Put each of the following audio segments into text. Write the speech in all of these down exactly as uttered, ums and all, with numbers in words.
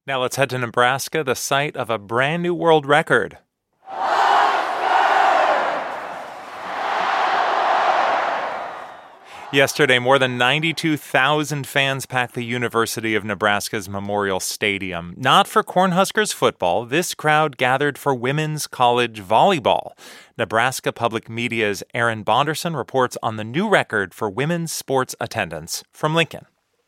Now let's head to Nebraska, the site of a brand new world record. Yesterday, more than ninety-two thousand fans packed the University of Nebraska's Memorial Stadium. Not for Cornhuskers football, this crowd gathered for women's college volleyball. Nebraska Public Media's Erin Bonderson reports on the new record for women's sports attendance from Lincoln.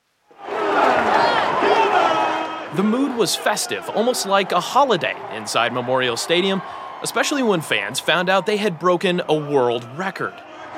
The mood was festive, almost like a holiday inside Memorial Stadium, especially when fans found out they had broken a world record.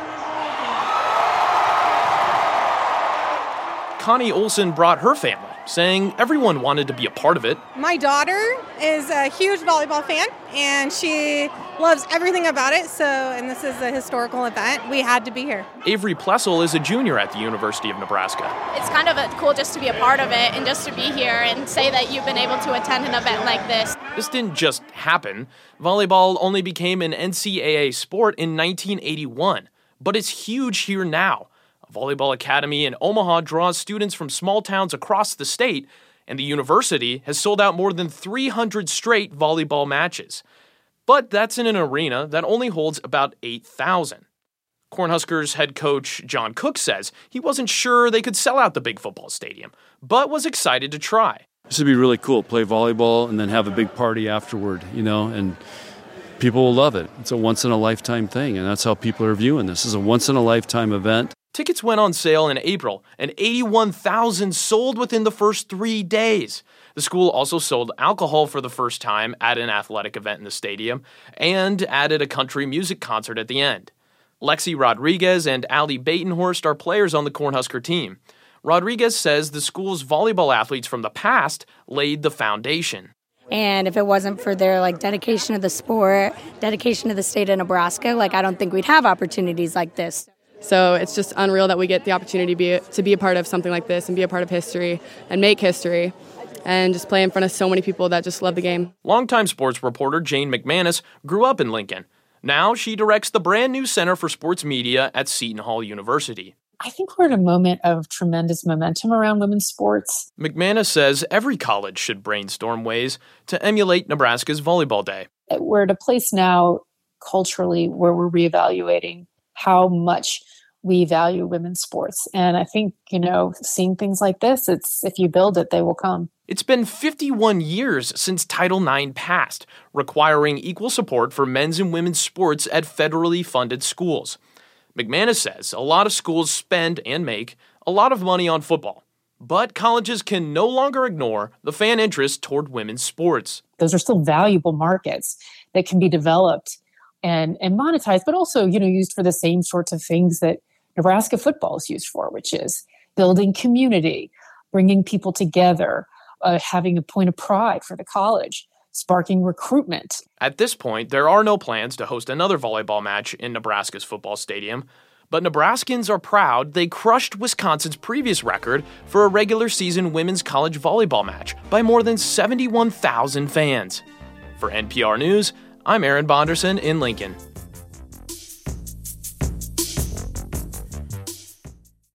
Connie Olson brought her family, saying everyone wanted to be a part of it. My daughter is a huge volleyball fan, and she loves everything about it, so, and this is a historical event. We had to be here. Avery Plessel is a junior at the University of Nebraska. It's kind of a, cool just to be a part of it and just to be here and say that you've been able to attend an event like this. This didn't just happen. Volleyball only became an N C double A sport in nineteen eighty-one, but it's huge here now. Volleyball Academy in Omaha draws students from small towns across the state, and the university has sold out more than three hundred straight volleyball matches. But that's in an arena that only holds about eight thousand. Cornhuskers head coach John Cook says he wasn't sure they could sell out the big football stadium, but was excited to try. This would be really cool, play volleyball and then have a big party afterward, you know, and people will love it. It's a once-in-a-lifetime thing, and that's how people are viewing this. This is a once-in-a-lifetime event. Tickets went on sale in April, and eighty-one thousand sold within the first three days. The school also sold alcohol for the first time at an athletic event in the stadium and added a country music concert at the end. Lexi Rodriguez and Allie Batenhorst are players on the Cornhusker team. Rodriguez says the school's volleyball athletes from the past laid the foundation. And if it wasn't for their like dedication to the sport, dedication to the state of Nebraska, like I don't think we'd have opportunities like this. So it's just unreal that we get the opportunity to be, to be a part of something like this and be a part of history and make history and just play in front of so many people that just love the game. Longtime sports reporter Jane McManus grew up in Lincoln. Now she directs the brand new Center for Sports Media at Seton Hall University. I think we're at a moment of tremendous momentum around women's sports. McManus says every college should brainstorm ways to emulate Nebraska's Volleyball Day. We're at a place now culturally where we're reevaluating how much we value women's sports. And I think, you know, seeing things like this, it's if you build it, they will come. It's been fifty-one years since Title nine passed, requiring equal support for men's and women's sports at federally funded schools. McManus says a lot of schools spend and make a lot of money on football, but colleges can no longer ignore the fan interest toward women's sports. Those are still valuable markets that can be developed and, and monetized, but also, you know, used for the same sorts of things that Nebraska football is used for, which is building community, bringing people together, uh, having a point of pride for the college, sparking recruitment. At this point, there are no plans to host another volleyball match in Nebraska's football stadium, but Nebraskans are proud they crushed Wisconsin's previous record for a regular season women's college volleyball match by more than seventy-one thousand fans. For N P R News, I'm Erin Bonderson in Lincoln.